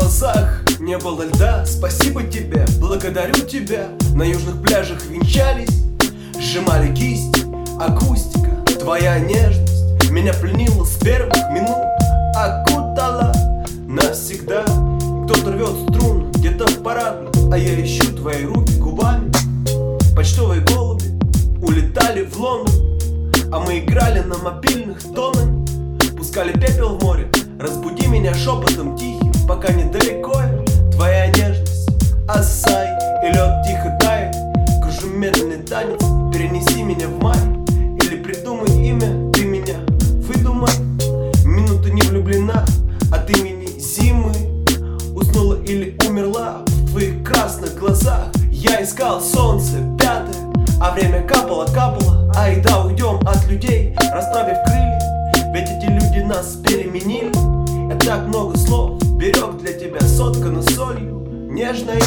глазах не было льда. Спасибо тебе, благодарю тебя. На южных пляжах венчались, сжимали кисть. Акустика, твоя нежность меня пленила с первых минут, окутала навсегда. Кто-то рвет струны где-то в парадном, а я ищу твои руки губами. Почтовые голуби улетали в Лондон, а мы играли на мобильных тонами. Пускали пепел в море, разбуди меня шепотом тихим, пока недалеко я. Твоя нежность, осай и лед тихо тает. Кружу медленный танец, перенеси меня в май. Или придумай имя, ты меня выдумай. Минута не влюблена от имени зимы. Уснула или умерла в твоих красных глазах. Я искал солнце пятое, а время капало, капало. Айда уйдем от людей, расправив крылья, ведь эти люди нас переменили. Я так много слов берег для тебя, соткана солью нежная.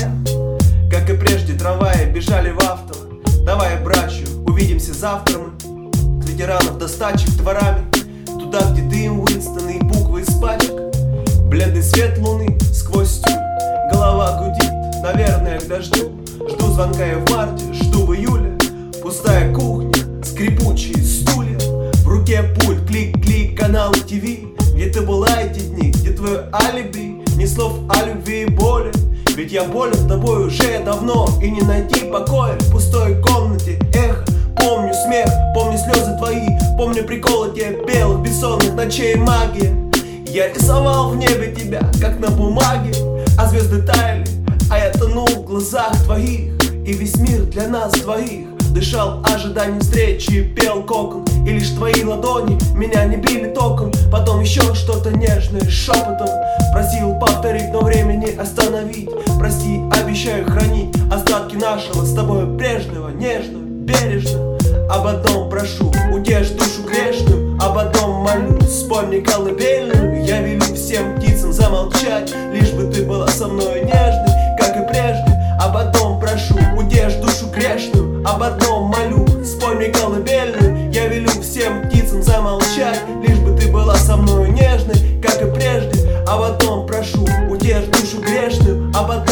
Как и прежде, трамваи бежали в авто. Давай, братью, увидимся завтра мы. От ветеранов до стачек дворами, туда, где дым, Уинстон и буквы из пачек. Бледный свет луны сквозь тюль, голова гудит, наверное, к дождю. Жду звонка я в марте, жду в июле. Пустая кухня, скрипучие стулья, в руке пульт, клик-клик, каналы ТВ. Где ты была эти дни, где твое алиби? Ни слов о любви и боли, ведь я болен тобой уже давно. И не найти покоя в пустой комнате. Эхо, помню смех, помню слезы твои, помню приколы те белых бессонных ночей. Магия, я рисовал в небе тебя, как на бумаге, а звезды таяли, а я тонул в глазах твоих. И весь мир для нас двоих дышал ожиданием встречи, пел кокон. И лишь твои ладони меня не били током. Потом еще что-то нежное шепотом просил повторить, но время не остановить. Прости, обещаю хранить остатки нашего с тобой прежнего, нежного, бережно. Об одном прошу, утешь душу грешную, об одном молю, спой мне колыбельную. Я велю всем птицам замолчать, лишь бы ты была со мной нежной, как и прежде. Об одном прошу, утешь душу грешную, об одном молю, спой мне колыбельную. Я велю всем птицам замолчать, лишь бы ты была со мной нежной, как и прежде. Об одном прошу, утешь душу грешную, об одном